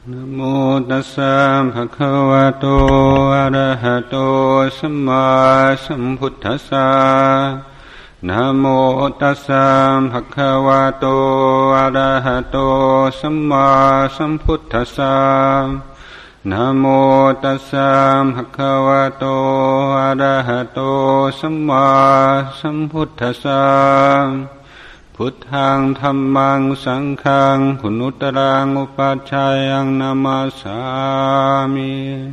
นะโมตัสสะภะคะวะโตอะระหะโตสัมมาสัมพุทธัสสะนะโมตัสสะภะคะวะโตอะระหะโตสัมมาสัมพุทธัสสะนะโมตัสสะภะคะวะโตอะระหะโตสัมมาสัมพุทธัสสะพุทธังธัมมังสังฆังคุณุตรังอุปัชฌายังนามาสามิ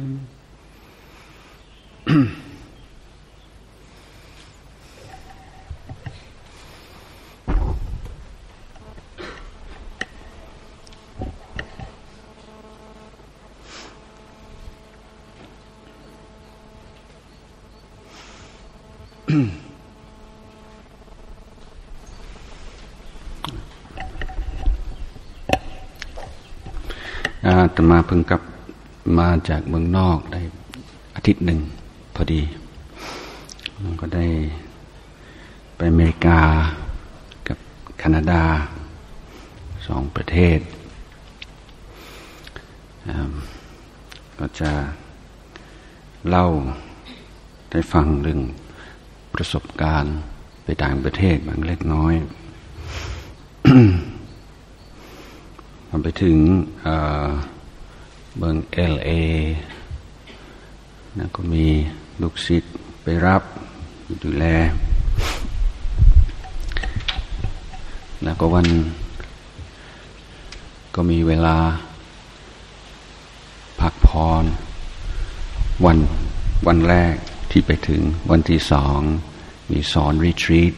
อาตมาเพิ่งกลับมาจากเมืองนอกได้อาทิตย์หนึ่งพอดีก็ได้ไปอเมริกากับแคนาดา2 ประเทศก็จะเล่าได้ฟังเรื่องประสบการณ์ไปต่างประเทศบางเล็กน้อย พอไปถึงเมือง LA นะก็มีลูกศิษย์ไปรับดูแลแล้วก็ก็มีเวลาพักผ่อนวันแรกที่ไปถึงวันที่2มีสอนรีทรีต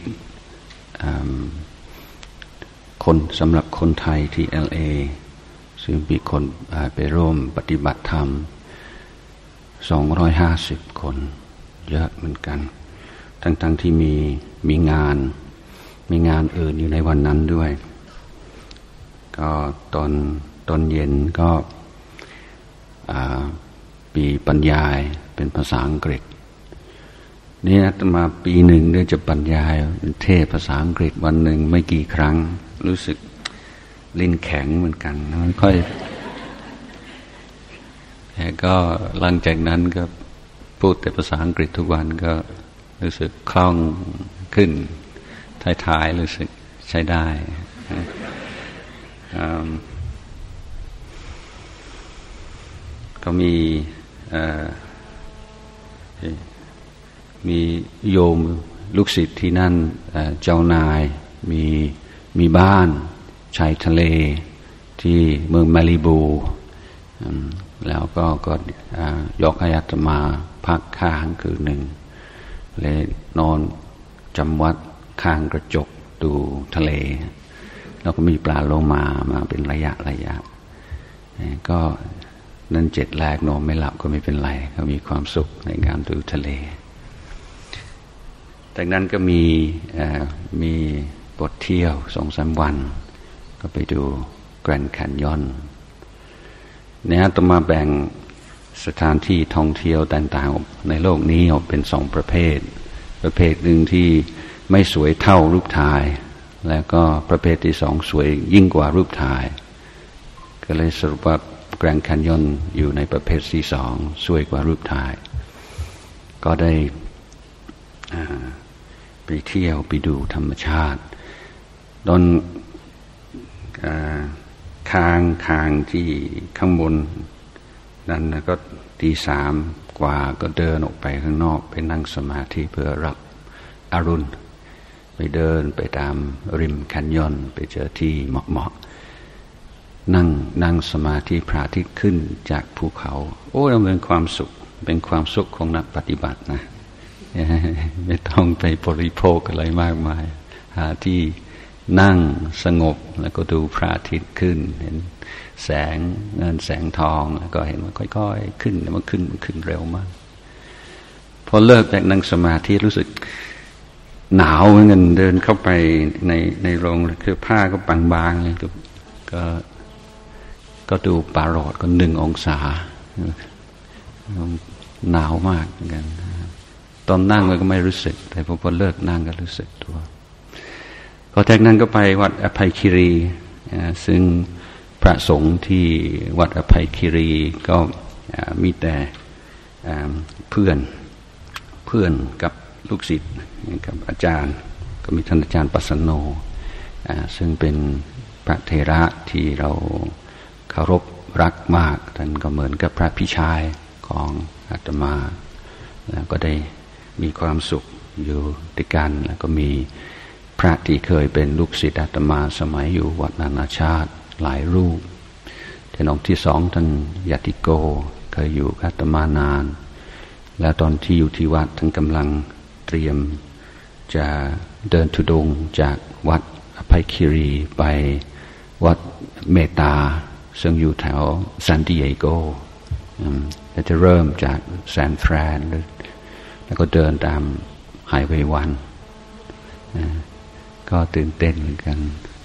สำหรับคนไทยที่ LA ซึ่งมีคนไปร่วมปฏิบัติธรรม250 คนเยอะเหมือนกันทั้งที่มีงานอื่นอยู่ในวันนั้นด้วยก็ตอนเย็นก็ปีบรรยายเป็นภาษาอังกฤษนี่อาตมาปีหนึ่งได้จะบรรยายเทศภาษาอังกฤษวันหนึ่งไม่กี่ครั้งรู้สึกลิ้นแข็งเหมือนกันไม่ค่อยแต่ก็หลังจากนั้นก็พูดแต่ภาษาอังกฤษทุกวันก็รู้สึกคล่องขึ้นท้ายๆรู้สึกใช้ได้ก็มีโยมลูกศิษย์ที่นั่นเจ้านายมีบ้านชายทะเลที่เมืองมาลิบูแล้วก็ยกให้อาตมาพักค้างคืนหนึ่งเลยนอนจำวัดข้างกระจกดูทะเลแล้วก็มีปลาโลมาเป็นระยะก็นั่น7 แรกนอนไม่หลับก็ไม่เป็นไรก็มีความสุขในการดูทะเลจากนั้นก็มีบทเที่ยว 2-3 วันก็ไปดูแกรนด์แคนยอนเนี่ยต้องมาแบ่งสถานที่ท่องเที่ยวต่างๆในโลกนี้ออกเป็น2 ประเภทหนึ่งที่ไม่สวยเท่ารูปถ่ายแล้วก็ประเภทที่2สวยยิ่งกว่ารูปถ่ายก็เลยสรุปว่าแกรนด์แคนยอนอยู่ในประเภทที่2สวยกว่ารูปถ่ายก็ได้ไปเที่ยวไปดูธรรมชาติตอนคางที่ข้างบนนั้นก็ตี 3 กว่าก็เดินออกไปข้างนอกไปนั่งสมาธิเพื่อรับอรุณไปเดินไปตามริมแคนยอนไปเจอที่เหมาะนั่งสมาธิพระอาทิตย์ขึ้นจากภูเขาโอ้มันเป็นความสุขของนักปฏิบัตินะไม่ต้องไปบริโภคอะไรมากมายหาที่นั่งสงบแล้วก็ดูพระอาทิตย์ขึ้นเห็นแสงเงินแสงทองแล้วก็เห็นมันค่อยๆขึ้นมันขึ้นเร็วมากพอเลิกจากนั่งสมาธิรู้สึกหนาวเหมือนกันเดินเข้าไปในโรงคือผ้าก็บางๆเลยก็ดูปลาโรดก็1 องศาหนาวมากเหมือนกันตอนนั่งก็ไม่รู้สึกแต่พอเลิกนั่งก็รู้สึกตัวพอจากนั้นก็ไปวัดอภัยคีรีซึ่งพระสงฆ์ที่วัดอภัยคีรีก็มีแต่เพื่อนกับลูกศิษย์กับอาจารย์ก็มีท่านอาจารย์ปัสสโนซึ่งเป็นพระเถระที่เราเคารพรักมากท่านก็เหมือนกับพระพี่ชายของอาตมาแล้วก็ได้มีความสุขอยู่ด้วยกันแล้วก็มีพระที่เคยเป็นลูกศิษย์อาตมาสมัยอยู่วัดนานาชาติหลายรูปแต่องค์ที่สองท่านยติโกเคยอยู่กับอาตมานานแล้วตอนที่อยู่ที่วัดท่านกำลังเตรียมจะเดินธุดงค์จากวัดอภัยคีรีไปวัดเมตาซึ่งอยู่แถวซานดิเอโกจะเริ่มจากซานฟรานแล้วก็เดินตามไฮเวย์วันก็ตื่นเต้นเหมือนกัน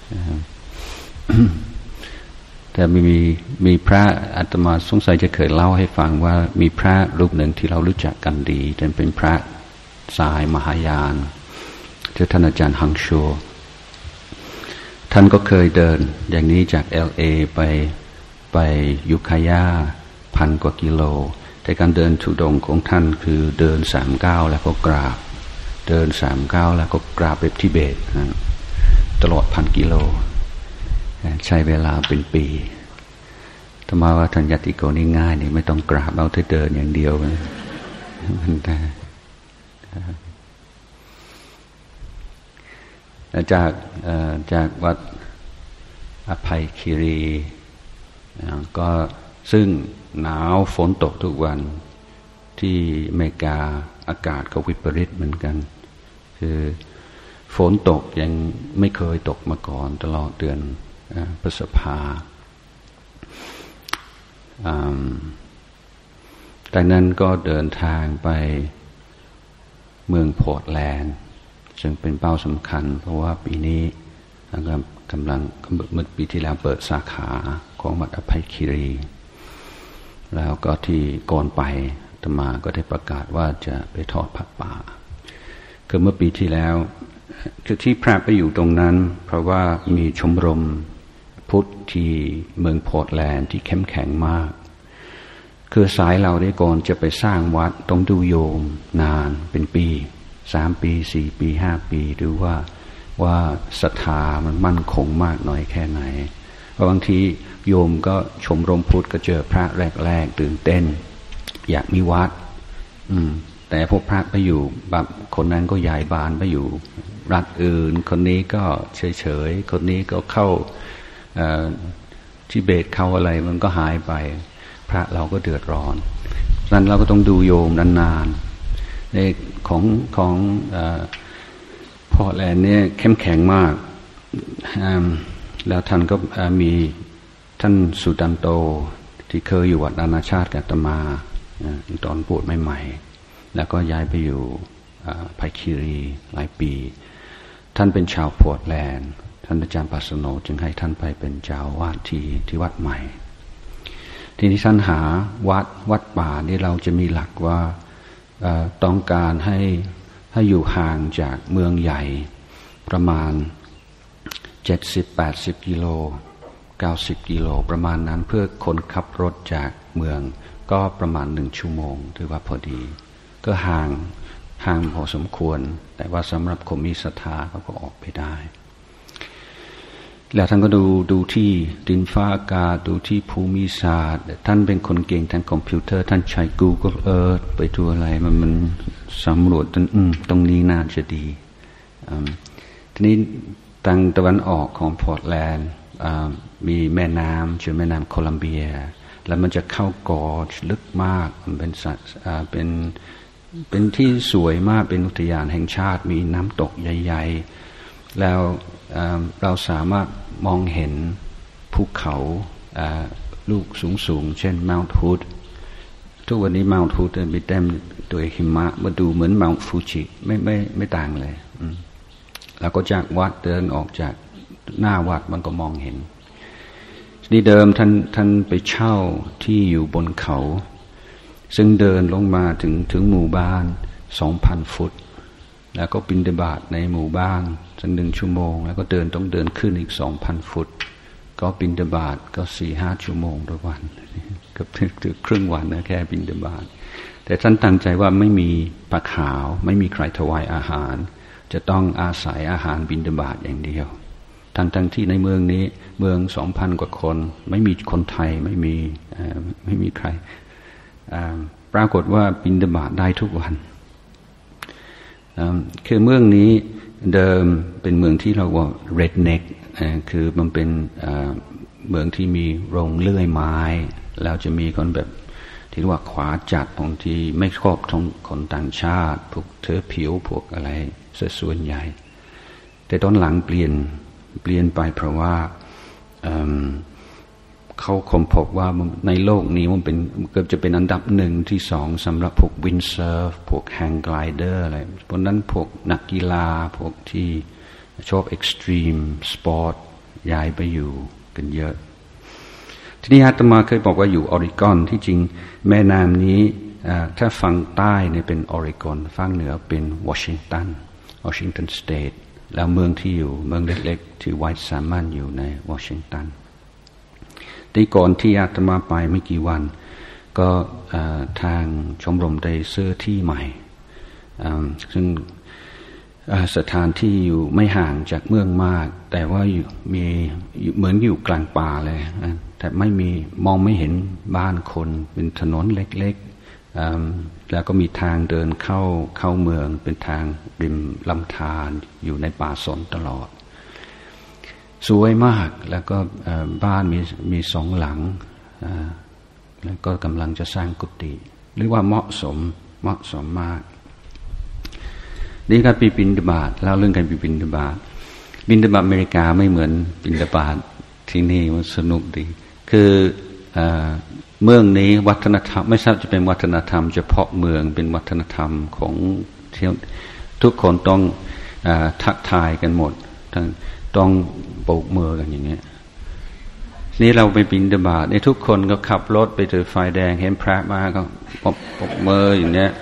แต่มีพระอาตมาสงสัยจะเคยเล่าให้ฟังว่ามีพระรูปหนึ่งที่เรารู้จักกันดีท่านเป็นพระสายมหายานชื่อท่านอาจารย์ฮังโชท่านก็เคยเดินอย่างนี้จาก LA ไปยุคายา1,000 กว่ากิโลแต่การเดินธุดงค์ของท่านคือเดิน3 ก้าวแล้วก็กราบเดิน3 ก้าวแล้วก็กราบแบบทิเบตตลอด1,000 กิโลใช้เวลาเป็นปีถ้ามาว่าท่านยติโกนี่ง่ายนี่ไม่ต้องกราบเอาแต่เดินอย่างเดียวมันแต่จากวัดอภัยคีรีก็ซึ่งหนาวฝนตกทุกวันที่อเมริกาอากาศก็วิปริตเหมือนกันคือฝนตกยังไม่เคยตกมาก่อนตลอดเดือนพฤษภาดังนั้นก็เดินทางไปเมืองโพร์ตแลนด์ซึ่งเป็นเป้าสำคัญเพราะว่าปีนี้กำลังเมื่อปีที่แล้วเปิดสาขาของวัดอภัยคีรีแล้วก็ที่ก่อนไปอาตมาก็ได้ประกาศว่าจะไปทอดผ้าป่าคือเมื่อปีที่แล้วคือที่พระไปอยู่ตรงนั้นเพราะว่ามีชมรมพุทธที่เมืองโพร์ตแลนด์ที่เข้มแข็งมากคือสายเราได้ก่อนจะไปสร้างวัดต้องดูโยมนานเป็นปี3 ปี4 ปี5 ปีดูว่าศรัทธามันมั่นคงมากน้อยแค่ไหนเพราะบางทีโยมก็ชมรมพุทธก็เจอพระแรกๆตื่นเต้นอยากมีวัดแต่พวกพระไปอยู่แบบคนนั้นก็ย้ายบ้านไปอยู่รัฐอื่นคนนี้ก็เฉยๆคนนี้ก็เข้าทิเบตเข้าอะไรมันก็หายไปพระเราก็เดือดร้อนนั้นเราก็ต้องดูโยมนานๆในของพอร์ตแลนด์เนี่ยเข้มแข็งมากแล้วท่านก็มีท่านสุดันโตที่เคยอยู่วัดนานาชาติกับอาตมาตอนบวชใหม่ๆแล้วก็ย้ายไปอยู่ไผ่คีรีหลายปีท่านเป็นชาวโพร์ตแลนด์ท่านอาจารย์ปัสสโนจึงให้ท่านไปเป็นเจ้าวาดที่วัดใหม่ทีนี้ท่านหาวัดป่านี่เราจะมีหลักว่าต้องการให้อยู่ห่างจากเมืองใหญ่ประมาณ70-80 กิโล90 กิโลประมาณนั้นเพื่อคนขับรถจากเมืองก็ประมาณ1 ชั่วโมงถือว่าพอดีก็ห่างพอสมควรแต่ว่าสำหรับคนมีศรัทธาเขาก็ออกไปได้แล้วท่านก็ดูที่ดินฟ้าอากาศดูที่ภูมิศาสตร์ท่านเป็นคนเก่งทางคอมพิวเตอร์ท่านใช้ Google Earth ไปดูอะไรมันสำรวจตรงนี้น่าจะดีทีนี้ทางตะวันออกของพอร์ตแลนด์มีแม่น้ำชื่อแม่น้ำโคลัมเบียแล้วมันจะเข้ากอร์จลึกมากมันเป็นที่สวยมากเป็นอุทยานแห่งชาติมีน้ำตกใหญ่ๆแล้วเราสามารถมองเห็นภูเขาลูกสูงๆเช่น Mount Hood ทุกวันนี้ Mount Hood มีเต็มด้วยหิมะมาดูเหมือน Mount Fuji ไม่ต่างเลยแล้วก็จากวัดเดินออกจากหน้าวัดมันก็มองเห็นนี่เดิมท่านไปเช่าที่อยู่บนเขาซึ่งเดินลงมาถึงหมู่บ้าน 2,000 ฟุตแล้วก็บิณฑบาตในหมู่บ้านสัก1 ชั่วโมงแล้วก็ต้องเดินขึ้นอีก 2,000 ฟุตก็บิณฑบาตก็ 4-5 ชั่วโมงต่อวันก็ถึงครึ่งวันนะแค่บิณฑบาตแต่ท่านตั้งใจว่าไม่มีปลาขาวไม่มีใครถวายอาหารจะต้องอาศัยอาหารบิณฑบาตอย่างเดียวทั้งที่ในเมืองนี้เมือง 2,000 กว่าคนไม่มีคนไทยไม่มีใครปรากฏว่าบิณฑบาตได้ทุกวันคือเมืองนี้เดิมเป็นเมืองที่เราว่า redneck คือมันเป็นเมืองที่มีโรงเลื่อยไม้แล้วจะมีคนแบบที่เรียกว่าขวาจัดบางทีไม่ชอบคนต่างชาติพวกเธอผิวพวกอะไรส่วนใหญ่แต่ตอนหลังเปลี่ยนไปเพราะว่าเขาค้นพบว่าในโลกนี้มันเป็นเกือบจะเป็นอันดับ1 ที่ 2สำหรับพวกวินเซิร์ฟพวกแฮงไกลเดอร์อะไรเพราะนั้นพวกนักกีฬาพวกที่ชอบเอ็กซ์ตรีมสปอร์ตย้ายไปอยู่กันเยอะทีนี้อาตมาเคยบอกว่าอยู่ออริกอนที่จริงแม่น้ำนี้ถ้าฝั่งใต้เนี่ยเป็นออริกอนฝั่งเหนือเป็นวอชิงตันสเตทแล้วเมืองที่อยู่เมืองเล็กๆที่ไวท์แซมมันอยู่ในวอชิงตันแต่ก่อนที่อาตมาไปไม่กี่วันก็ทางชมรมได้ซื้อที่ใหม่ซึ่งสถานที่อยู่ไม่ห่างจากเมืองมากแต่ว่ามีเหมือนอยู่กลางป่าเลยแต่ไม่มีมองไม่เห็นบ้านคนเป็นถนนเล็กๆแล้วก็มีทางเดินเข้าเมืองเป็นทางริมลำธารอยู่ในป่าสนตลอดสวยมากแล้วก็บ้านมี2 หลังแล้วก็กำลังจะสร้างกุฏิหรือว่าเหมาะสมมากนี่ก็ปีบิณฑบาตเล่าเรื่องการปีบิณฑบาตอเมริกาไม่เหมือนบิณฑบาตที่นี่มันสนุกดีคือเมืองนี้วัฒนธรรมไม่ทราบจะเป็นวัฒนธรรมเฉพาะเมืองเป็นวัฒนธรรมของทุกคนต้องทักทายกันหมดต้องโบกมือกันอย่างเงี้ยนี่เราไปบิณฑบาตทุกคนก็ขับรถไปเจอไฟแดงเห็นพระมาก็โบกมืออย่างเงี้ย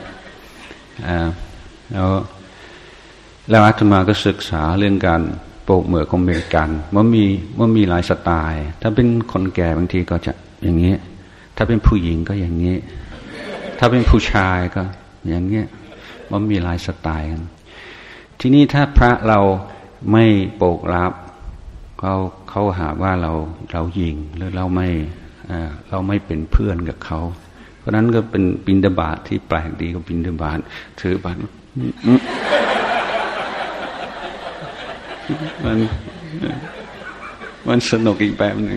แล้วอาตมาก็ศึกษาเรื่องการโบกมือของอเมริกันมันมีหลายสไตล์ถ้าเป็นคนแก่บางทีก็จะอย่างเงี้ยถ้าเป็นผู้หญิงก็อย่างเงี้ยถ้าเป็นผู้ชายก็อย่างเงี้ยมันมีหลายสไตล์กันทีนี้ถ้าพระเราไม่โบกรับเขาหาว่าเราหยิ่งหรือเราไม่เป็นเพื่อนกับเขาเพราะนั้นก็เป็นบิณฑบาตที่แปลกดีกับบิณฑบาตถือบาตรมันสนุกอีกแบบหนึ่ง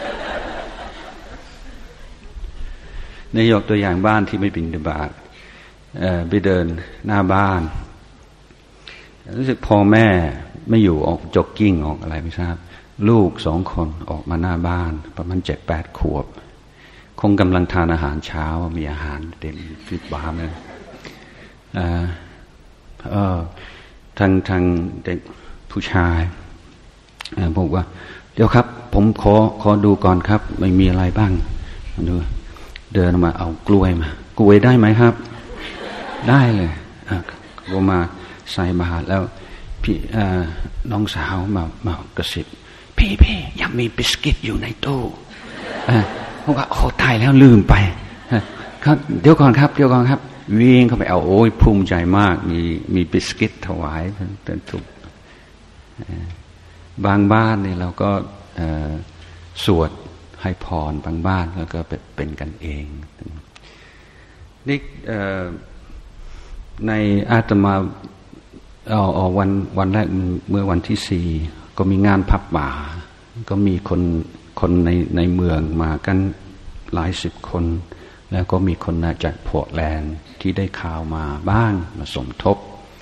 ในยกตัวอย่างบ้านที่ไม่บิณฑบาตไปเดินหน้าบ้านรู้สึกพ่อแม่ไม่อยู่ออกจ็อกกิ้งออกอะไรไม่ทราบลูก2 คนออกมาหน้าบ้านประมาณ 7-8 ขวบคงกำลังทานอาหารเช้ามีอาหารเต็มฟิตบ้านเลยทางเด็กผู้ชายบอกว่าเดี๋ยวครับผมขอดูก่อนครับไม่มีอะไรบ้างดูเดินมาเอากล้วยได้ไหมครับได้เลยก็มาใส่บาตรแล้วพี่น้องสาวมากระซิบพี่ยังมีบิสกิตอยู่ในตู้ผมก็โอ้ตายแล้วลืมไปครับเดี๋ยวก่อนครับวิ่งเข้าไปเอาโอ้ยภูมิใจมากมีบิสกิตถวายเป็นทุกบางบ้านนี่เราก็สวดให้พรบางบ้านแล้วก็เป็นกันเองนี่ในอาตมาวันแรกเมื่อวันที่4ก็มีงานพับป่าก็มีคนในเมืองมากันหลาย10 คนแล้วก็มีคนจากพอร์ตแลนด์ที่ได้ข่าวมาบ้างมาสมทบ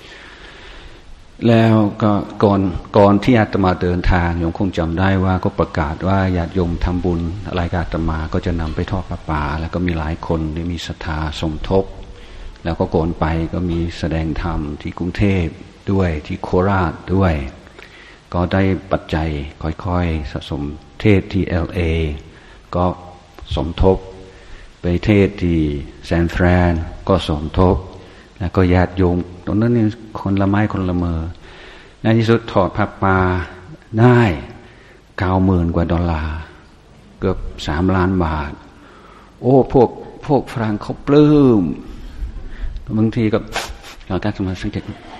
แล้วก็ก่อนที่อาตมาเดินทางโยมคงจำได้ว่าก็ประกาศว่าญาติโยมทำบุญอะไรกับอาตมาก็จะนำไปทอดผ้าป่าแล้วก็มีหลายคนที่มีศรัทธาสมทบแล้วก็ก่อนไปก็มีแสดงธรรมที่กรุงเทพด้วยที่โคราชด้วยก็ได้ปัจจัยค่อยๆสะสมเทศที่ LA ก็สมทบไปเทศที่แซนฟรานก็สมทบแล้วก็ญาติโยมตรงนั้นนี่คนละไม้คนละมือในที่สุดถอดผ้าป่าได้ 90,000 กว่าดอลลาร์เกือบ3 ล้านบาทโอ้พวกฝรั่งเขาปลื้มบางทีก็เราการสมาสังเกต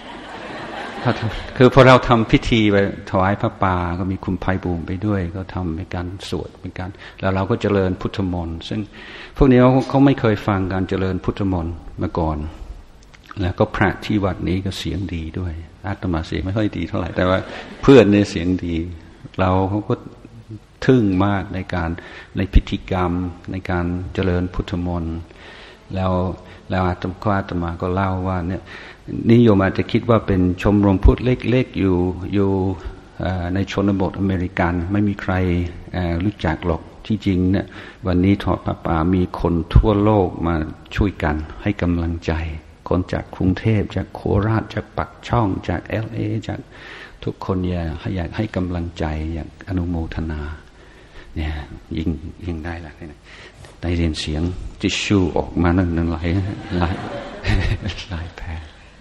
คือพอเราทำพิธีไปถวายพระป่าก็มีคุณไพบูลย์ไปด้วยก็ทำเป็นการสวดเป็นการแล้วเราก็เจริญพุทธมนต์ซึ่งพวกนี้เขาไม่เคยฟังการเจริญพุทธมนต์มาก่อนแล้วก็พระที่วัดนี้ก็เสียงดีด้วยอาตมาเสียงไม่ค่อยดีเท่าไหร่แต่ว่าเพื่อนเนี่ยเสียงดีเราเขาก็ทึ่งมากในพิธีกรรมในการเจริญพุทธมนต์แล้วอาตมาก็เล่าว่าเนี่ยนิยมอาจจะคิดว่าเป็นชมรมพุทธเล็กๆอยู่ในชนบทอเมริกันไม่มีใครรู้จักหรอกที่จริงเนี่ยวันนี้ทอดผ้าป่ามีคนทั่วโลกมาช่วยกันให้กำลังใจคนจากกรุงเทพจากโคราชจากปักช่องจาก LA จากทุกคนอยากให้กำลังใจอยากอนุโมทนาเนี่ยยิงได้ละได้เรียนเสียงทิชชู่ออกมานั่นไหลแพ้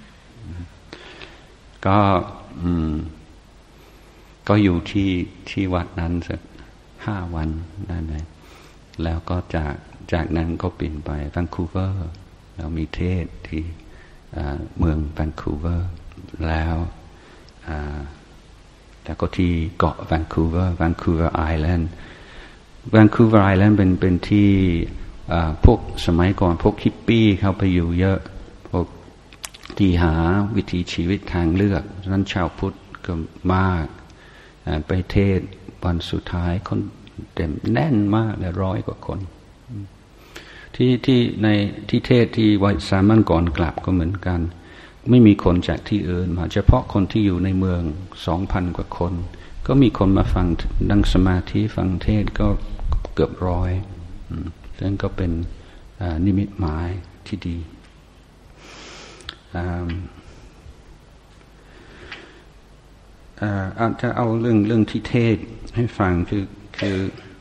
ก็อยู่ที่วัดนั้นสัก5 วันได้ไหมแล้วก็จากนั้นก็บินไปแวนคูเวอร์แล้วมีเทศที่เมืองแวนคูเวอร์แล้วก็ที่เกาะแวนคูเวอร์ไอแลนด์เป็นที่พวกสมัยก่อนพวกฮิปปี้เขาไปอยู่เยอะพวกที่หาวิถีชีวิตทางเลือกนั้นชาวพุทธก็มากไปเทศวันสุดท้ายคนเต็มแน่นมากเลย100 กว่าคนที่เทศที่วัดสามัญก่อนกลับก็เหมือนกันไม่มีคนจากที่อื่นมาเฉพาะคนที่อยู่ในเมือง 2,000 กว่าคนก็มีคนมาฟังนั่งสมาธิฟังเทศก็เกือบ100ซึ่งก็เป็นนิมิตหมายที่ดีอาจจะเอาเรื่องที่เทศให้ฟังคือ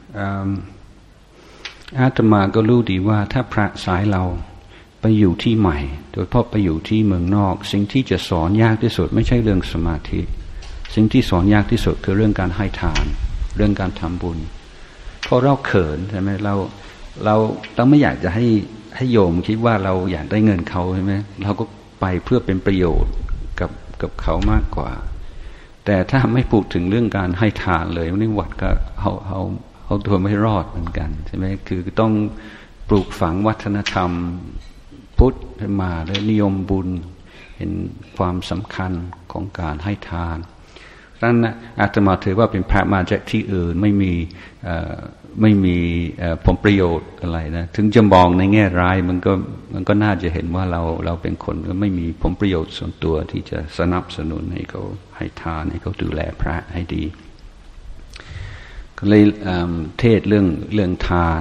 อาตมาก็รู้ดีว่าถ้าพระสายเราไปอยู่ที่ใหม่โดยเฉพาะไปอยู่ที่เมืองนอกสิ่งที่จะสอนยากที่สุดไม่ใช่เรื่องสมาธิสิ่งที่สอนยากที่สุดคือเรื่องการให้ทานเรื่องการทำบุญเพราะเราเขินใช่ไหมเราไม่อยากจะให้โยมคิดว่าเราอยากได้เงินเขาใช่ไหมเราก็ไปเพื่อเป็นประโยชน์กับเขามากกว่าแต่ถ้าไม่พูดถึงเรื่องการให้ทานเลยนี่วัดก็เอาตัวไม่รอดเหมือนกันใช่ไหมคือต้องปลูกฝังวัฒนธรรมพุทธมาและนิยมบุญเห็นความสำคัญของการให้ทานดังนั้นอาตมาถือว่าเป็นพระมาจากที่อื่นไม่มีผลประโยชน์อะไรนะถึงจะมองในแง่ร้ายมันก็น่าจะเห็นว่าเราเป็นคนก็ไม่มีผลประโยชน์ส่วนตัวที่จะสนับสนุนให้เขาให้ทานให้เขาดูแลพระให้ดีก็เลยเทศเรื่องทาน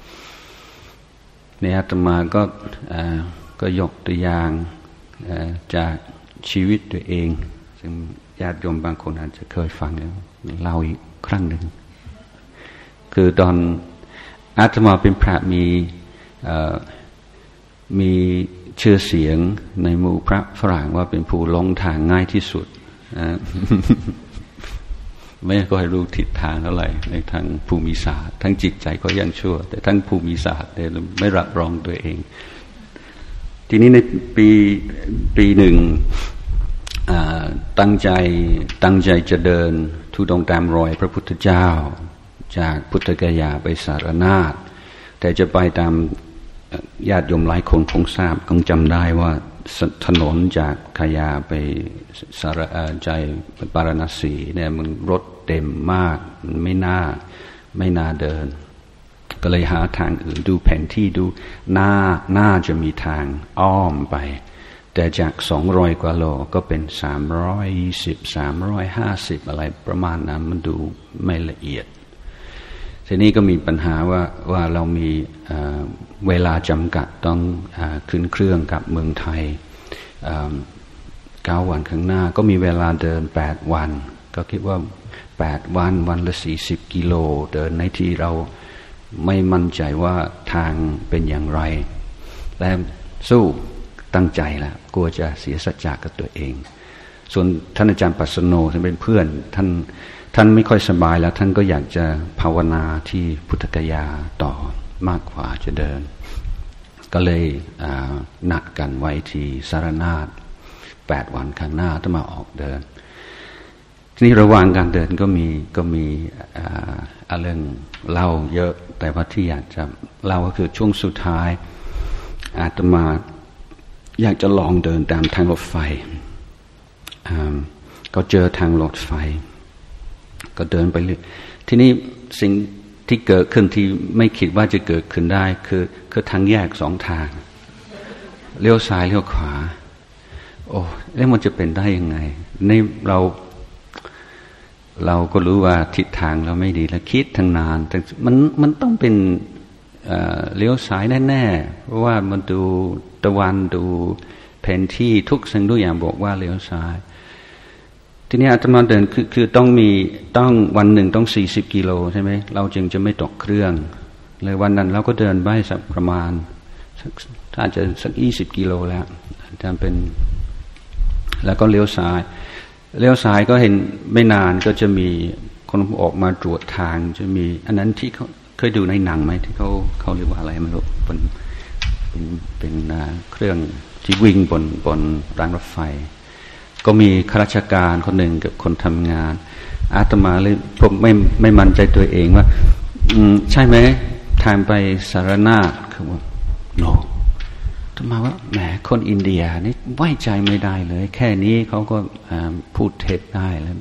ในอาตมาก็ยกตัวอย่างจากชีวิตตัวเองซึ่งญาติโยมบางคนอาจจะเคยฟังแล้วเล่าอีกครั้งหนึ่งคือตอนอาตมาเป็นพระมีชื่อเสียงในหมู่พระฝรั่งว่าเป็นผู้หลงทางง่ายที่สุดไม่ก็ให้รู้ทิศทางเท่าไหร่ในทางภูมิศาสตร์ทั้งจิตใจก็ยังชั่วแต่ทั้งภูมิศาสตร์เนี่ยไม่รับรองตัวเองทีนี้ในปีหนึ่งตั้งใจจะเดินธุดงค์ตามรอยพระพุทธเจ้าจากพุทธกยาไปสารนาถแต่จะไปตามญาติโยมหลายคนคงทราบคงจำได้ว่าถนนจากกยาไปใจปารณสีเนี่ยมันรถเต็มมากไม่น่าเดินก็เลยหาทางอื่นดูแผนที่ดูน่าจะมีทางอ้อมไปแต่จาก200 กว่าโลก็เป็น320 350อะไรประมาณนั้นมันดูไม่ละเอียดทีนี้ก็มีปัญหาว่าเรามีเวลาจำกัดต้องขึ้นเครื่องกลับเมืองไทย9 วันข้างหน้าก็มีเวลาเดิน8 วันก็คิดว่า8 วันละ40 กิโลเดินในที่เราไม่มั่นใจว่าทางเป็นอย่างไรและสู้ตั้งใจแล้วกลัวจะเสียสัจจะกับตัวเองส่วนท่านอาจารย์ปัสสโนท่านเป็นเพื่อนท่านไม่ค่อยสบายแล้วท่านก็อยากจะภาวนาที่พุทธกยาต่อมากกว่าจะเดินก็เลยนัดกันไว้ที่สารนาฏ8 วันข้างหน้าต้องมาออกเดินทีนี้ระหว่างการเดินก็มีเรื่องเล่าเยอะแต่ว่าที่อยากจะเล่าก็คือช่วงสุดท้ายอาตมาอยากจะลองเดินตามทางรถไฟก็เจอทางรถไฟก็เดินไปเรื่อยทีนี้สิ่งที่เกิดขึ้นที่ไม่คิดว่าจะเกิดขึ้นได้คือทางแยก2 ทางเลี้ยวซ้ายเลี้ยวขวาโอ้แล้วมันจะเป็นได้ยังไงนี่เราก็รู้ว่าทิศทางเราไม่ดีแล้วคิดทั้งนานแต่มันต้องเป็นเลี้ยวซ้ายแน่ๆเพราะว่ามันดูตะวันดูแผนที่ทุกสิ่งทุกอย่างบอกว่าเลี้ยวซ้ายทีนี้อาตมาเดินคือต้องวันหนึ่งต้อง40 กิโลใช่ไหมเราจึงจะไม่ตกเครื่องเลยวันนั้นเราก็เดินไปสักประมาณอาจจะสัก20 กิโลแล้วจะเป็นแล้วก็เลี้ยวซ้ายก็เห็นไม่นานก็จะมีคนออกมาตรวจทางจะมีอันนั้นที่เขาเคยดูในหนังไหมที่เขาเรียกว่าอะไรไม่รู้เป็นเครื่องที่วิ่งบนรางรถไฟก็มีข้าราชการคนหนึ่งกับคนทำงานอาตมาเลยผมไม่มั่นใจตัวเองว่าใช่ไหมทางไปสารนาฏคือว่าโนอาตมาว่าแหมคนอินเดียนี่ไว้ใจไม่ได้เลยแค่นี้เขาก็พูดเท็จได้แล้ว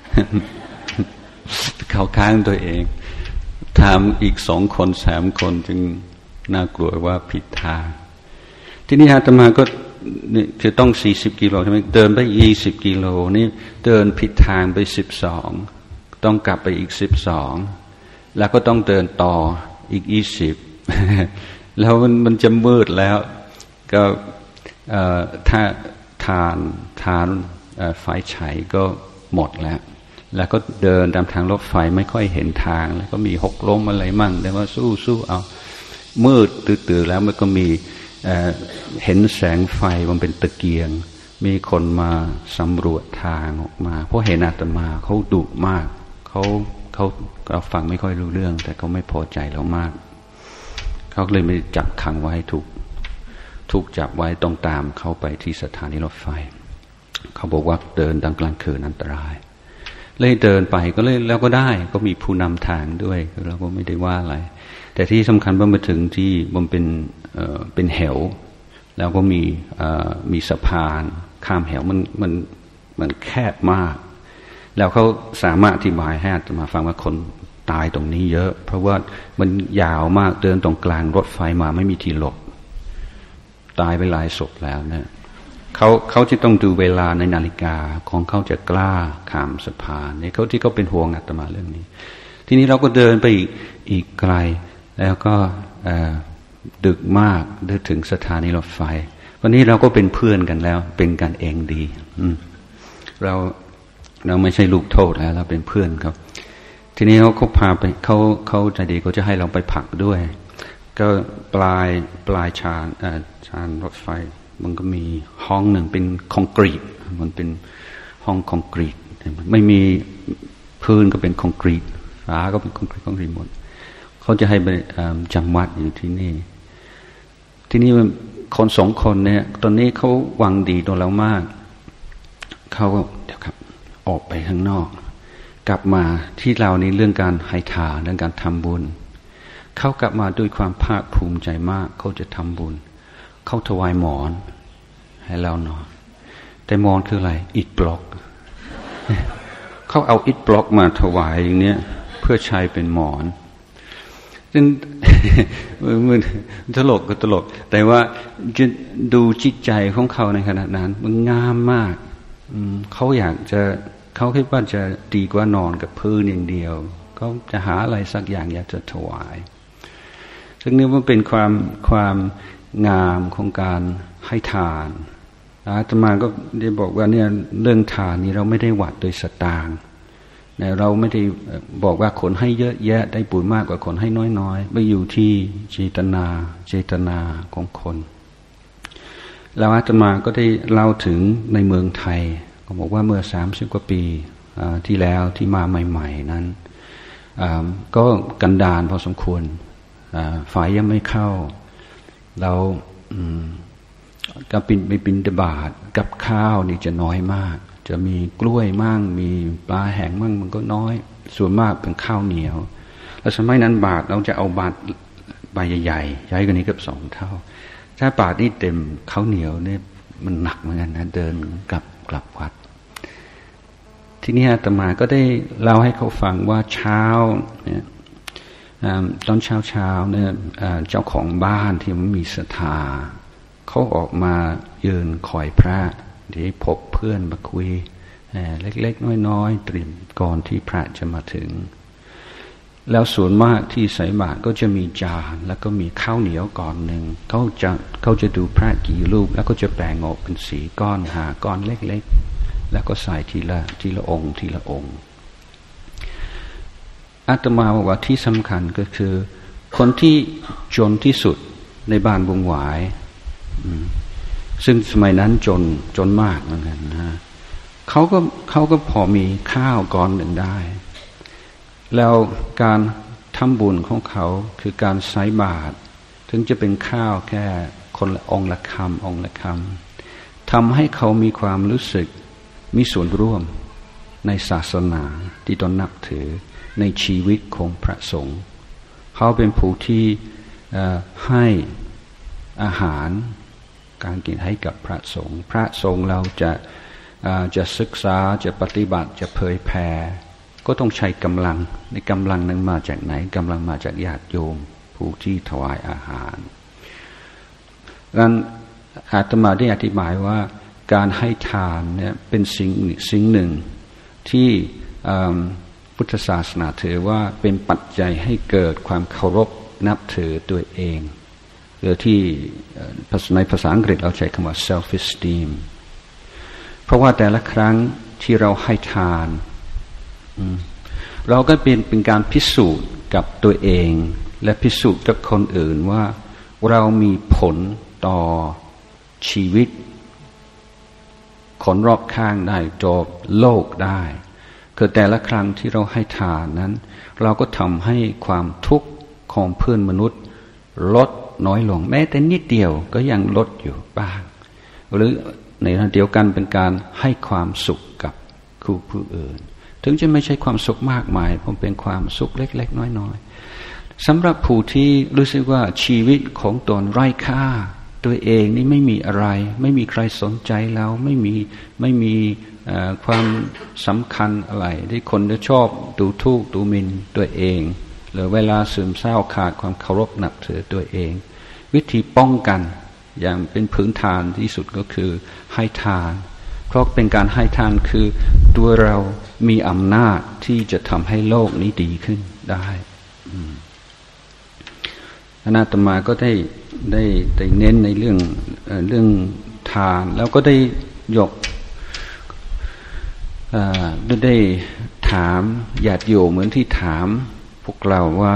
เขาค้างตัวเองถามอีก2 คน3 คนจึงน่ากลัวว่าผิดทางที่นี่อาตมาก็นี่คือต้อง40 กิโลใช่ไหมเดินไป20 กิโลนี่เดินผิดทางไป12ต้องกลับไปอีก12แล้วก็ต้องเดินต่ออีก20แล้วมันจะมืดแล้วก็ถ้าทานไฟฉายก็หมดแล้วก็เดินตามทางรถไฟไม่ค่อยเห็นทางแล้วก็มีหกล้มอะไรมั่งแต่ว่าสู้เอามืดตื่นแล้วมันก็มีเห็นแสงไฟมันเป็นตะเกียงมีคนมาสำรวจทางออกมาเพราะเห็นอาตมาเขาดุมากเราฟังไม่ค่อยรู้เรื่องแต่เขาไม่พอใจเรามากเขาเลยไม่จับขังไว้ถูกจับไว้ต้องตามเขาไปที่สถานีรถไฟเขาบอกว่าเดินกลางคืนอันตรายเลยเดินไปก็เลยแล้วก็ได้ก็มีผู้นำทางด้วยเราก็ไม่ได้ว่าอะไรแต่ที่สำคัญว่ามาถึงที่มันเป็นเหวแล้วก็มีสะพานข้ามเหวมันแคบมากแล้วเขาสามารถอธิบายให้อาตมาฟังว่าคนตายตรงนี้เยอะเพราะว่ามันยาวมากเดินตรงกลางรถไฟมาไม่มีที่หลบตายไปหลายศพแล้วเนี่ยเขาจะต้องดูเวลาในนาฬิกาของเขาจะกล้าข้ามสะพานนี่เขาที่เขาเป็นห่วงอาตมาเรื่องนี้ทีนี้เราก็เดินไปอีกไกลแล้วก็ดึกมากเดินถึงสถานีรถไฟวันนี้เราก็เป็นเพื่อนกันแล้วเป็นกันเองดีเราไม่ใช่ลูกโทษแล้วเราเป็นเพื่อนครับทีนี้เขาพาไปเขาใจดีเขาจะให้เราไปพักด้วยก็ปลายชานรถไฟมันก็มีห้องหนึ่งเป็นคอนกรีตมันเป็นห้องคอนกรีตไม่มีพื้นก็เป็นคอนกรีตฝาก็เป็นคอนกรีตหมดเขาจะให้ไปจำวัดอยู่ที่นี่ที่นี่คน2 คนเนี่ยตอนนี้เขาหวังดีต่อเรามากเขาก็เดี๋ยวครับออกไปข้างนอกกลับมาที่เราในเรื่องการให้ทานเรื่องการทำบุญเขากลับมาด้วยความภาคภูมิใจมากเขาจะทำบุญเขาถวายหมอนให้เรานอนแต่หมอนคืออะไรอิฐบล็อก เขาเอาอิฐบล็อกมาถวายอย่างเนี้ยเพื่อใช้เป็นหมอนซึ่ง มันตลกก็ตลกแต่ว่าจะดูจิตใจของเขาในขณะนั้นมันงามมากเขาอยากจะเขาคิดว่าจะดีกว่านอนกับพื้นอย่างเดียวเขาจะหาอะไรสักอย่างอยากจะถวายซึ่งนี่มันเป็นความงามของการให้ทานอาตมาก็ได้บอกว่าเนี่ยเรื่องทานนี่เราไม่ได้วัดโดยสตางค์เราไม่ได้บอกว่าคนให้เยอะแยะได้บุญมากกว่าคนให้น้อยๆไม่อยู่ที่เจตนาของคนแล้วอาตมาก็ได้เล่าถึงในเมืองไทยก็บอกว่าเมื่อ30 กว่าปีที่แล้วที่มาใหม่ๆนั้นก็กันดารพอสมควรไฟยังไม่เข้าเราก็ไปบิณฑบาตกับข้าวนี่จะน้อยมากจะมีกล้วยมั่งมีปลาแห้งมั่งมันก็น้อยส่วนมากเป็นข้าวเหนียวแล้วสมัยนั้นบาตรเราจะเอาบาตรใบใหญ่ๆใหญ่กว่านี้เกือบ2 เท่าถ้าบาตรนี่เต็มข้าวเหนียวเนี่ยมันหนักเหมือนกันนะเดินกลับวัดทีนี้อาตมาก็ได้เล่าให้เขาฟังว่าเช้าเนี่ยตอนเช้าเนี่ยเจ้าของบ้านที่มันมีศรัทธาเขาออกมายืนคอยพระที่พบเพื่อนมาคุยเล็กๆน้อยๆเตรียมก่อนที่พระจะมาถึงแล้วส่วนมากที่ใส่บาตรก็จะมีจานแล้วก็มีข้าวเหนียวก่อนหนึ่งเขาจะดูพระกี่รูปแล้วก็จะแบ่งออกเป็น4 ก้อนหาก้อนเล็กๆแล้วก็ใส่ทีละองค์ทีละองค์อาตมาบอกว่าที่สำคัญก็คือคนที่จนที่สุดในบ้านวงหวายซึ่งสมัยนั้นจนมากเหมือนกันนะเขาก็พอมีข้าวก้อนหนึ่งได้แล้วการทำบุญของเขาคือการใส่บาตรถึงจะเป็นข้าวแค่คนละองค์ละคำทำให้เขามีความรู้สึกมีส่วนร่วมในศาสนาที่ตนนับถือในชีวิตของพระสงฆ์เขาเป็นผู้ที่ให้อาหารการกินให้กับพระสงฆ์เราจะศึกษาจะปฏิบัติจะเผยแผ่ก็ต้องใช้กำลังในกำลังนั้นมาจากไหนกำลังมาจากญาติโยมผู้ที่ถวายอาหารดังนั้นอาตมาได้อธิบายว่าการให้ทานเนี่ยเป็นสิ่งหนึ่งที่พุทธศาสนาถือว่าเป็นปัจจัยให้เกิดความเคารพนับถือตัวเองหรือที่ในภาษาอังกฤษเราใช้คำว่า self esteem เพราะว่าแต่ละครั้งที่เราให้ทานเราก็เป็นการพิสูจน์กับตัวเองและพิสูจน์กับคนอื่นว่าเรามีผลต่อชีวิตคนรอบข้างได้ต่อโลกได้คือแต่ละครั้งที่เราให้ทานนั้นเราก็ทำให้ความทุกข์ของเพื่อนมนุษย์ลดน้อยลงแม้แต่นิดเดียวก็ยังลดอยู่บ้างหรือในขณะเดียวกันเป็นการให้ความสุขกับผู้อื่นถึงจะไม่ใช่ความสุขมากมายผมเป็นความสุขเล็กๆน้อยๆสำหรับผู้ที่รู้สึกว่าชีวิตของตนไร้ค่าตัวเองนี่ไม่มีอะไรไม่มีใครสนใจแล้วไม่มีความสำคัญอะไรที่คนจะชอบดูถูกดูหมิ่นตัวเองหรือเวลาซึมเศร้าขาดความเคารพนับถือตัวเองวิธีป้องกันอย่างเป็นพื้นฐานที่สุดก็คือให้ทานเพราะเป็นการให้ทานคือตัวเรามีอำนาจที่จะทำให้โลกนี้ดีขึ้นได้อาตมาก็ได้เน้นในเรื่องทานแล้วก็ได้ยกได้ถามญาติโยมเหมือนที่ถามพวกเราว่า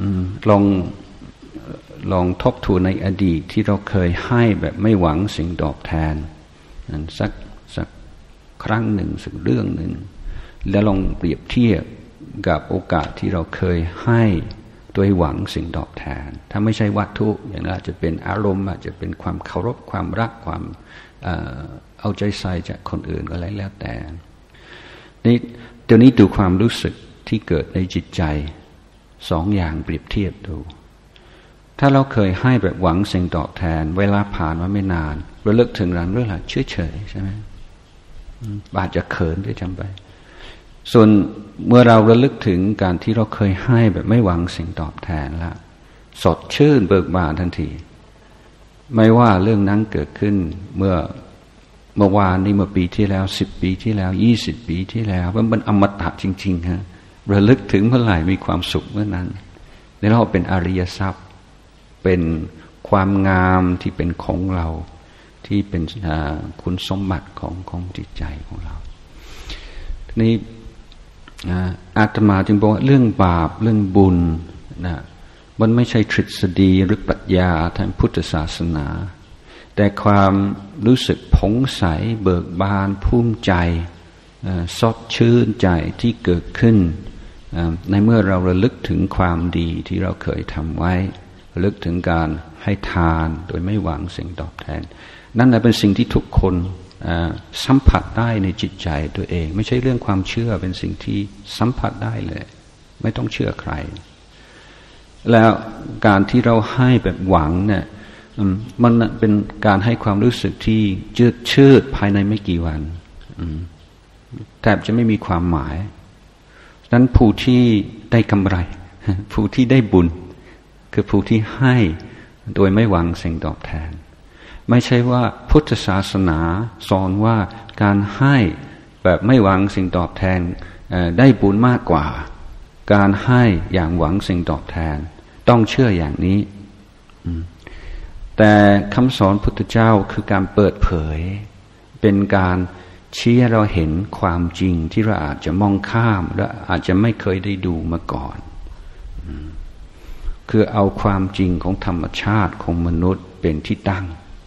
ลองทบทวนในอดีตที่เราเคยให้แบบไม่หวังสิ่งตอบแทนนั้นสักครั้งหนึ่งสักเรื่องหนึ่งแล้วลองเปรียบเทียบกับโอกาสที่เราเคยให้โดยหวังสิ่งตอบแทนถ้าไม่ใช่วัตถุอย่างนั้นอาจจะเป็นอารมณ์อาจจะเป็นความเคารพความรักความเอาใจใส่จากคนอื่นก็แล้วแต่นี่เดี๋ยวนี้ดูความรู้สึกที่เกิดในจิตใจ2 อย่างเปรียบเทียบดูถ้าเราเคยให้แบบหวังสิ่งตอบแทนเวลาผ่านมาไม่นานระลึกถึงเรื่องอะไรเฉยใช่ไหมอาจจะเขินด้วยจำไปส่วนเมื่อเราระลึกถึงการที่เราเคยให้แบบไม่หวังสิ่งตอบแทนละสดชื่นเบิกบานทันทีไม่ว่าเรื่องนั้นเกิดขึ้นเมื่อวานนี้เมื่อปีที่แล้ว10 ปีที่แล้ว20 ปีที่แล้วมันอมตะจริงๆฮะระลึกถึงเมื่อไหร่มีความสุขเมื่อนั้นในเราเป็นอริยทรัพย์เป็นความงามที่เป็นของเราที่เป็นคุณสมบัติของจิตใจของเรานี่อาตมาจึงบอกว่าเรื่องบาปเรื่องบุญนะมันไม่ใช่ทฤษฎีหรือปรัชญาทางพุทธศาสนาแต่ความรู้สึกผ่องใสเบิกบานภูมิใจสดชื่นใจที่เกิดขึ้นในเมื่อเราระลึกถึงความดีที่เราเคยทำไว้ระลึกถึงการให้ทานโดยไม่หวังสิ่งตอบแทนนั่นแหละเป็นสิ่งที่ทุกคนสัมผัสได้ในจิตใจตัวเองไม่ใช่เรื่องความเชื่อเป็นสิ่งที่สัมผัสได้เลยไม่ต้องเชื่อใครแล้วการที่เราให้แบบหวังเนี่ยมันเป็นการให้ความรู้สึกที่ชืดภายในไม่กี่วันแทบจะไม่มีความหมายนั้นผู้ที่ได้กำไรผู้ที่ได้บุญคือผู้ที่ให้โดยไม่หวังสิ่งตอบแทนไม่ใช่ว่าพุทธศาสนาสอนว่าการให้แบบไม่หวังสิ่งตอบแทนได้บุญมากกว่าการให้อย่างหวังสิ่งตอบแทนต้องเชื่ออย่างนี้แต่คำสอนพุทธเจ้าคือการเปิดเผยเป็นการชี้ให้เราเห็นความจริงที่เราอาจจะมองข้ามและอาจจะไม่เคยได้ดูมาก่อนคือเอาความจริงของธรรมชาติของมนุษย์เป็นที่ตั้ง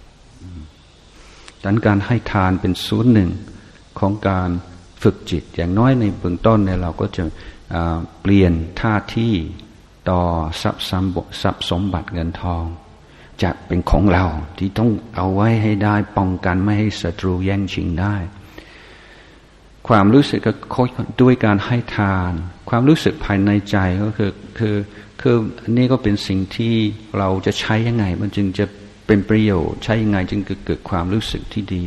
ดังนั้นการให้ทานเป็นส่วนหนึ่งของการฝึกจิตอย่างน้อยในเบื้องต้นเนี่ยเราก็จะเปลี่ยนท่าที่ต่อทรัพย์สมบัติเงินทองจะเป็นของเราที่ต้องเอาไว้ให้ได้ป้องกันไม่ให้ศัตรูแย่งชิงได้ความรู้สึกก็ด้วยการให้ทานความรู้สึกภายในใจก็คืออันนี้ก็เป็นสิ่งที่เราจะใช้ยังไงมันจึงจะเป็นประโยชน์ใช้ยังไงจึงเกิดความรู้สึกที่ดี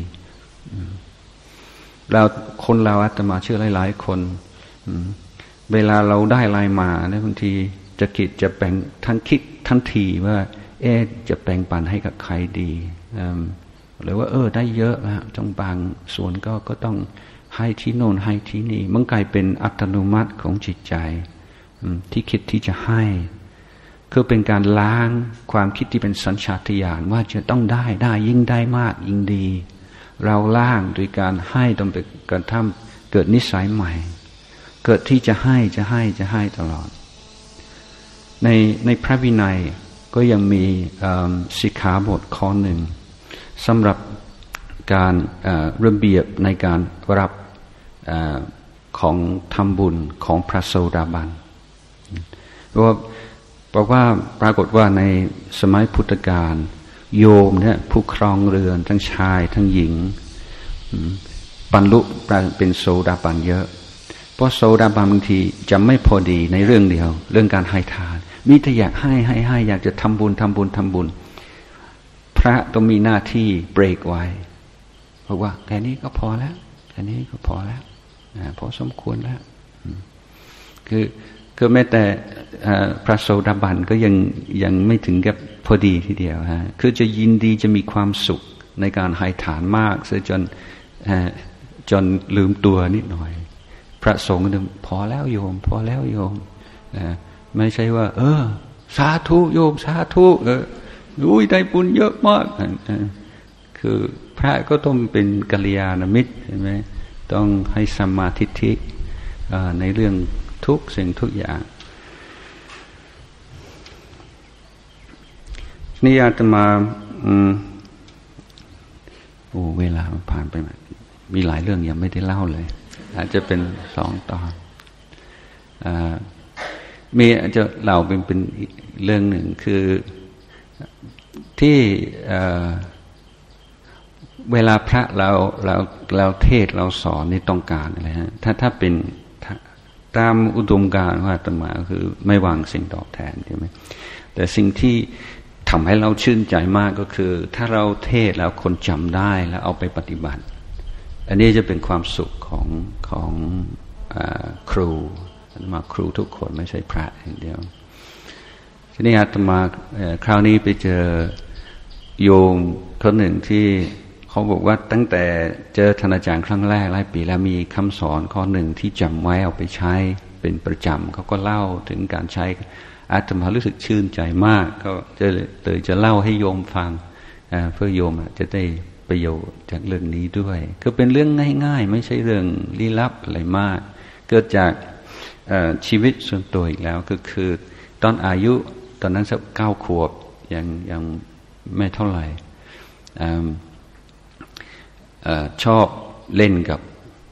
เราอาตมาเชื่อหลายๆคนเวลาเราได้อะไรมาเนี่ยบางทีจะคิดจะแบ่งทันทีว่าจะแบ่งปันให้กับใครดีหรือว่าได้เยอะนะจงบางส่วนก็ต้องให้ที่โน่นให้ที่นี่มันกลายเป็นอัตโนมัติของจิตใจที่คิดที่จะให้คือเป็นการล้างความคิดที่เป็นสัญชาตญาณว่าจะต้องได้ยิ่งได้มากยิ่งดีเราล้างโดยการให้ต้องเป็นการทำเกิดนิสัยใหม่เกิดที่จะให้ตลอดในพระวินัยก็ยังมีสิกขาบทข้อหนึ่งสำหรับการระเบียบในการรับของทำบุญของพระโสดาบันเพราะว่าปรากฏว่าในสมัยพุทธกาลโยมเนี่ยผู้ครองเรือนทั้งชายทั้งหญิงบรรลุเป็นโสดาบันเยอะเพราะโสดาบันบางทีจะไม่พอดีในเรื่องเดียวเรื่องการให้ทานมีแต่อยากให้อยากจะทำบุญพระต้องมีหน้าที่เบรกไว้เพราะว่าแค่นี้ก็พอแล้วพอสมควรแล้วคือแม้แต่พระโสดาบันก็ยังไม่ถึงกับพอดีทีเดียวคือจะยินดีจะมีความสุขในการให้ทานมากเสียจนลืมตัวนิดหน่อยพระสงฆ์ก็พอแล้วโยมไม่ใช่ว่าสาธุโยมสาธุได้บุญเยอะมากคือพระก็ต้องเป็นกัลยาณมิตรใช่ไหมต้องให้สัมมาทิฏฐิในเรื่องทุกสิ่งทุกอย่างนี่อาตมาเวลาผ่านไปมีหลายเรื่องยังไม่ได้เล่าเลยอาจจะเป็น2 ตอนมีอาจจะเล่าเป็นเรื่องหนึ่งคือที่เวลาพระเราเทศเราสอนนี่ต้องการอะไรฮะถ้าเป็นตามอุดมการณ์ว่าอาตมาคือไม่หวังสิ่งตอบแทนใช่ไหมแต่สิ่งที่ทำให้เราชื่นใจมากก็คือถ้าเราเทศแล้วคนจำได้แล้วเอาไปปฏิบัติอันนี้จะเป็นความสุขของครูอาตมาครูทุกคนไม่ใช่พระอย่างเดียวทีนี้อาตมาคราวนี้ไปเจอโยมคนหนึ่งที่เขาบอกว่าตั้งแต่เจอท่านอาจารย์ครั้งแรกหลายปีแล้วมีคำสอนข้อหนึ่งที่จำไว้เอาไปใช้เป็นประจำเขาก็เล่าถึงการใช้อาตมารู้สึกชื่นใจมากก็จะเล่าให้โยมฟังเพื่อโยมจะได้ประโยชน์จากเรื่องนี้ด้วยก็เป็นเรื่องง่ายๆไม่ใช่เรื่องลี้ลับอะไรมากเกิดจากชีวิตส่วนตัวอีกแล้วก็คือตอนอายุตอนนั้นสัก9 ขวบยังไม่เท่าไหร่ชอบเล่นกับ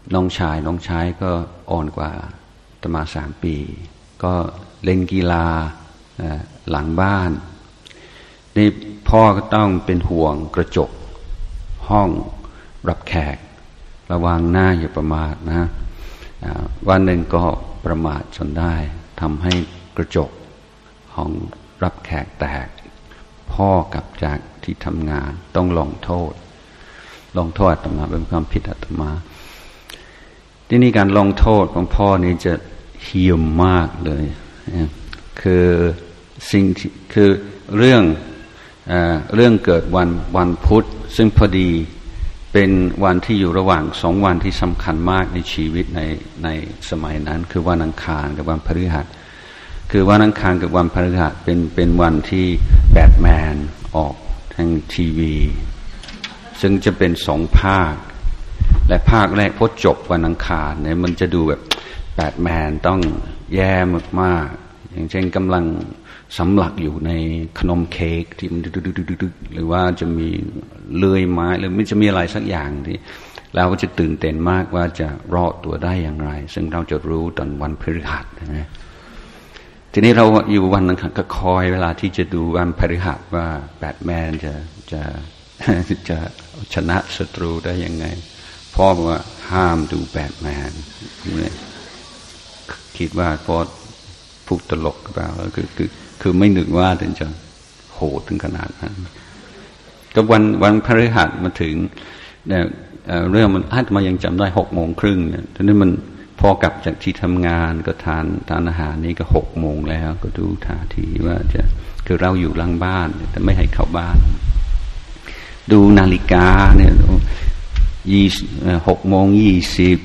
น้องชายก็อ่อนกว่าอาตมา3 ปีก็เล่นกีฬาหลังบ้านนี่พ่อก็ต้องเป็นห่วงกระจกห้องรับแขกระวังหน้าอย่าประมาทนะวันหนึ่งก็ประมาทจนได้ทำให้กระจกห้องรับแขกแตกพ่อกลับจากที่ทำงานต้องลงโทษอาตมาเป็นความผิดอาตมาที่นี่การลงโทษของพ่อนี่จะเหี้ยมมากเลยคือสิ่งคือเรื่องเกิดวันพุธซึ่งพอดีเป็นวันที่อยู่ระหว่าง2 วันที่สำคัญมากในชีวิตในสมัยนั้นคือวันอังคารกับวันพฤหัสคือวันอังคารกับวันพฤหัสเป็นวันที่แบทแมนออกทางทีวีซึ่งจะเป็น2 ภาคและภาคแรกพอจบวันอังคารเนี่ยมันจะดูแบบแบทแมนต้องแย่มากๆอย่างเช่นกำลังสำลักอยู่ในขนมเค้กที่มันดึกๆหรือว่าจะมีเลื่อยไม้หรือมันจะมีอะไรสักอย่างที่เราก็จะตื่นเต้นมากว่าจะรอดตัวได้อย่างไรซึ่งเราจะรู้ตอนวันพฤหัสนะทีนี้เราอยู่วันนั้นก็คอยเวลาที่จะดูวันพฤหัสว่าแบทแมนจะชนะศัตรูได้ยังไงพ่อบอกว่าห้ามดูแบทแมนคิดว่าพอพูดตลกหรือเปล่าคือไม่นึกว่าจะโหดถึงขนาดนั้นก็วันพฤหัสมาถึงเนี่ยเรื่องมันอาจมายังจำได้6:30เนี่ยทีนี้มันพอกลับจากที่ทำงานก็ทานอาหารนี่ก็6:00แล้วก็ดูท่าทีว่าจะคือเราอยู่หลังบ้านแต่ไม่ให้เข้าบ้านดูนาฬิกาเนี่ย6:20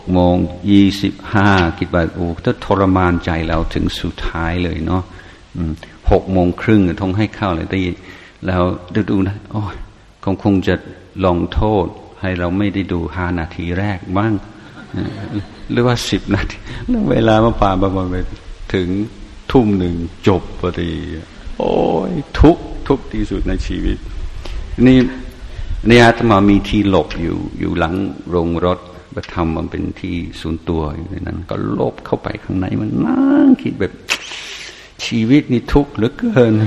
6:25คิดว่าโอ้ถ้าทรมานใจเราถึงสุดท้ายเลยเนาะ6:30ต้องให้เข้าเลยแต่แล้วดูนะโอ้คงจะลงโทษให้เราไม่ได้ดู5 นาทีแรกบ้างหรือว่า10 นาทีแล้วเวลามาผ่านประมาณถึง 1:00 จบพอดีโอ้ยทุกที่สุดในชีวิตนี่อาตมามีที่หลบอยู่หลังโรงรถไปทำมันเป็นที่ส่วนตัวอยู่ในนั้นก็หลบเข้าไปข้างในมันนั่งคิดแบบชีวิตนี่ทุกข์เหลือเกิน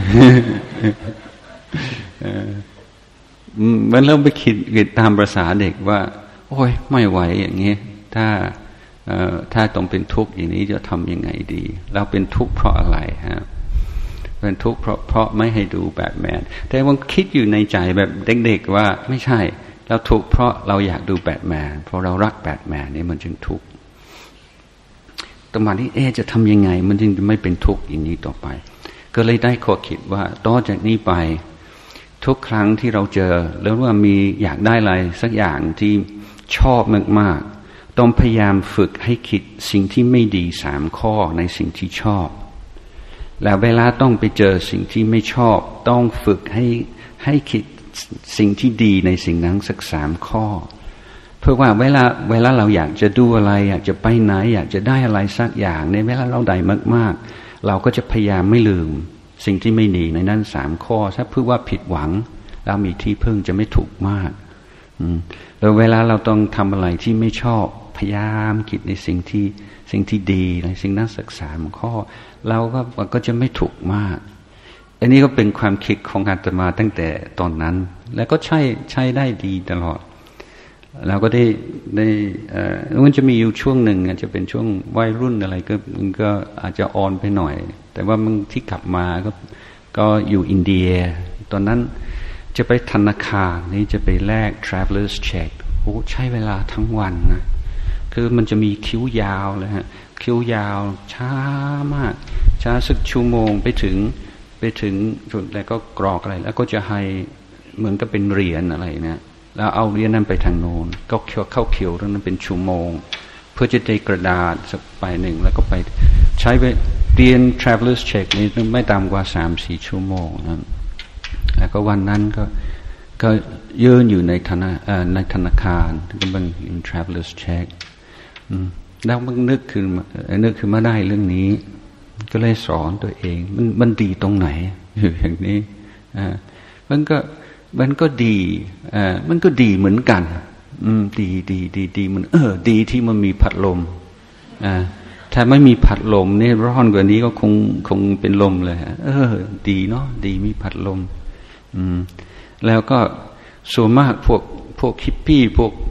มันเริ่มไปคิดตามภาษาเด็กว่าโอ้ยไม่ไหวอย่างนี้ถ้าต้องเป็นทุกข์อย่างนี้จะทำยังไงดีเราเป็นทุกข์เพราะอะไรฮะเป็นทุกข์เพราะไม่ให้ดูแบทแมนแต่ว่าคิดอยู่ในใจแบบเด็กๆว่าไม่ใช่เราทุกข์เพราะเราอยากดูแบทแมนเพราะเรารักแบทแมนนี่มันจึงทุกข์ตอนนี้จะทำยังไงมันจึงจะไม่เป็นทุกข์อย่างนี้ต่อไปก็เลยได้ข้อคิดว่าต่อจากนี้ไปทุกครั้งที่เราเจอแล้วว่ามีอยากได้อะไรสักอย่างที่ชอบมากๆต้องพยายามฝึกให้คิดสิ่งที่ไม่ดี3 ข้อในสิ่งที่ชอบแล้วเวลาต้องไปเจอสิ่งที่ไม่ชอบต้องฝึกให้คิดสิ่งที่ดีในสิ่งนั้นสัก3 ข้อเพื่อว่าเวลาเราอยากจะดูอะไรอยากจะไปไหนอยากจะได้อะไรสักอย่างในเวลาเราได้มากๆเราก็จะพยายามไม่ลืมสิ่งที่ไม่ดีในนั้น3 ข้อถ้าเพื่อว่าผิดหวังเรามีที่พึ่งจะไม่ถูกมากแล้วเวลาเราต้องทำอะไรที่ไม่ชอบพยายามคิดในสิ่งที่ดีในสิ่งนั้นสัก3 ข้อเราก็จะไม่ถูกมากอันนี้ก็เป็นความคิดของอาตมาตั้งแต่ตอนนั้นแล้วก็ใช้ได้ดีตลอดเราก็ได้มันจะมีอยู่ช่วงหนึ่งอาจจะเป็นช่วงวัยรุ่นอะไรก็อาจจะอ่อนไปหน่อยแต่ว่ามันที่กลับมาก็อยู่อินเดียตอนนั้นจะไปธนาคารนี่จะไปแลก travelers check โอ้ใช้เวลาทั้งวันนะคือมันจะมีคิวยาวเลยฮะคิวยาวช้ามากช้าสักชั่วโมงไปถึงจุดแล้วก็กรอกอะไรแล้วก็จะให้เหมือนกับเป็นเหรียญอะไรเนี่ยแล้วเอาเหรียญนั้นไปทางโน้นก็เข้าคิวตรงนั้นเป็นชั่วโมงเพื่อจะได้กระดาษสักใบหนึ่งแล้วก็ไปใช้ไปเรียน travelers check นี่ไม่ต่ำกว่า 3-4 ชั่วโมงนะแล้วก็วันนั้นก็ยืนอยู่ในธนาคารก็เป็น travelers check แล้วมันนึกขึ้นมาได้เรื่องนี้ก็เลยสอนตัวเองมันดีตรงไหนอยู่อย่างนี้มันก็ดีมันก็ดีเหมือนกันดีมันดีที่มันมีพัดลมถ้าไม่มีพัดลมนี่ร้อนกว่านี้ก็คงเป็นลมเลยดีเนาะดีมีพัดลมแล้วก็ส่วนมากพวกฮิปปี้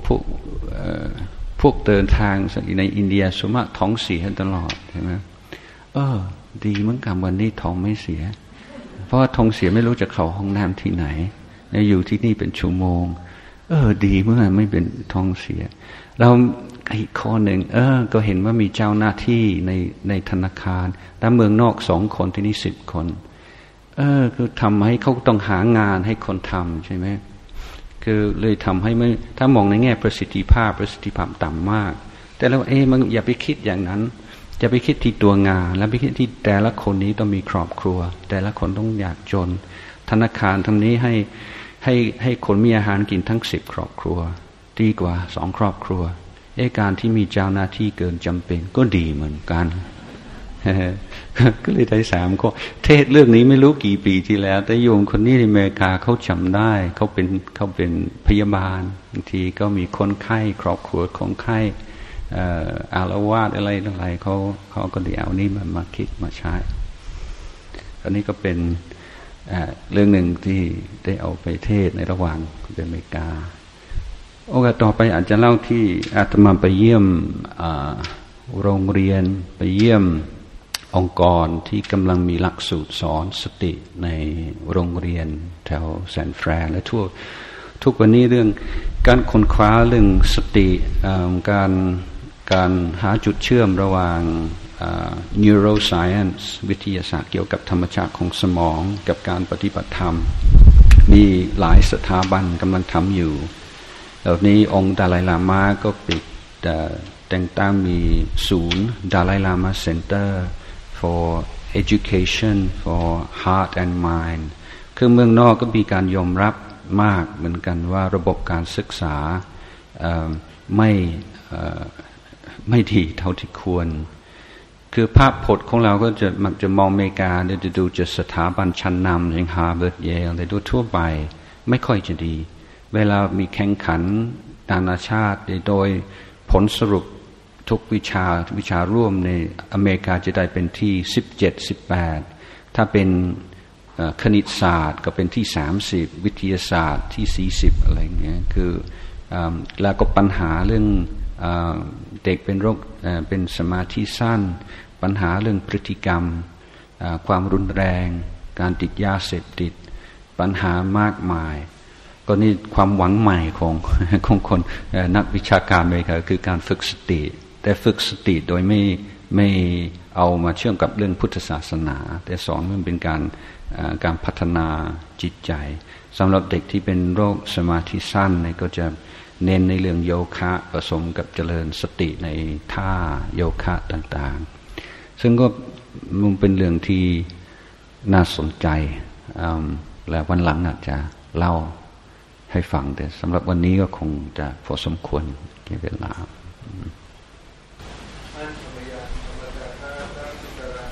พวกเดินทางในอินเดียส่วนมากท้องเสียตลอดใช่ไหมดีเหมือนกันวันนี้ท้องไม่เสียเพราะว่าท้องเสียไม่รู้จะเข้าห้องน้ำที่ไหนอยู่ที่นี่เป็นชั่วโมงดีเมื่อไม่เป็นท้องเสียเราอีกข้อหนึ่งก็เห็นว่ามีเจ้าหน้าที่ในธนาคารแล้วเมืองนอก2 คนที่นี่10 คนคือทำให้เขาต้องหางานให้คนทำใช่ไหมคือเลยทำให้ไม่ถ้ามองในแง่ประสิทธิภาพต่ำมากแต่แล้วมันอย่าไปคิดอย่างนั้นอย่าไปคิดที่ตัวงานแล้วไปคิดที่แต่ละคนนี้ต้องมีครอบครัวแต่ละคนต้องยากจนธนาคารทำนี้ให้คนมีอาหารกินทั้ง10 ครอบครัวดีกว่า2 ครอบครัวการที่มีเจ้าหน้าที่เกินจำเป็นก็ดีเหมือนกัน ก็เลยได้3 ข้อเทศเรื่องนี้ไม่รู้กี่ปีที่แล้วแต่โยมคนนี้ในอเมริกาเขาจำได้เขาเป็นพยาบาลบางทีก็มีคนไข้ครอบครัวของไข้อาละวาดอะไรต่างๆเขาก็ได้เอานี่มาคิดมาใช้อันนี้ก็เป็นเรื่องหนึ่งที่ได้เอาไปเทศในระหว่างไปอเมริกาโอกาสต่อไปอาจจะเล่าที่อาตมาไปเยี่ยมโรงเรียนไปเยี่ยมองค์กรที่กำลังมีหลักสูตรสอนสติในโรงเรียนแถวแซนฟรานและทุกวันนี้เรื่องการค้นคว้าเรื่องสติการหาจุดเชื่อมระหว่างneuroscience วิทยาศาสตร์เกี่ยวกับธรรมชาติของสมองกับการปฏิบัติธรรมมีหลายสถาบันกำลังทำอยู่แล้วนี้องค์ดาไลลามาก็ปิดแต่งตั้งมีศูนย์ดาไลลามา Center for Education for Heart and Mind คือเมืองนอกก็มีการยอมรับมากเหมือนกันว่าระบบการศึกษาไม่ดีเท่าที่ควรคือภาพพจน์ของเราก็จะมักจะมองอเมริกาจะดูจะสถาบันชั้นนำอย่าง Harvard Yale แต่ดูทั่วไปไม่ค่อยจะดีเวลามีแข่งขันนานาชาติโดยผลสรุปทุกวิชาร่วมในอเมริกาจะได้เป็นที่17-18ถ้าเป็นคณิตศาสตร์ก็เป็นที่30วิทยาศาสตร์ที่40อะไรเงี้ยคือแล้วก็ปัญหาเรื่องเด็กเป็นโรคเป็นสมาธิสั้นปัญหาเรื่องพฤติกรรมความรุนแรงการติดยาเสพติดปัญหามากมายก็นี่ความหวังใหม่ของคนนักวิชาการอเมริกาคือการฝึกสติแต่ฝึกสติโดยไม่เอามาเชื่อมกับเรื่องพุทธศาสนาแต่สอนมันเป็นการพัฒนาจิตใจสำหรับเด็กที่เป็นโรคสมาธิสั้นเนี่ยก็จะเน้นในเรื่องโยคะผสมกับเจริญสติในท่าโยคะต่างๆซึ่งก็มันเป็นเรื่องที่น่าสนใจและวันหลังอาจจะเล่าให้ฟังแต่สำหรับวันนี้ก็คงจะพอสมควรแก่เวลา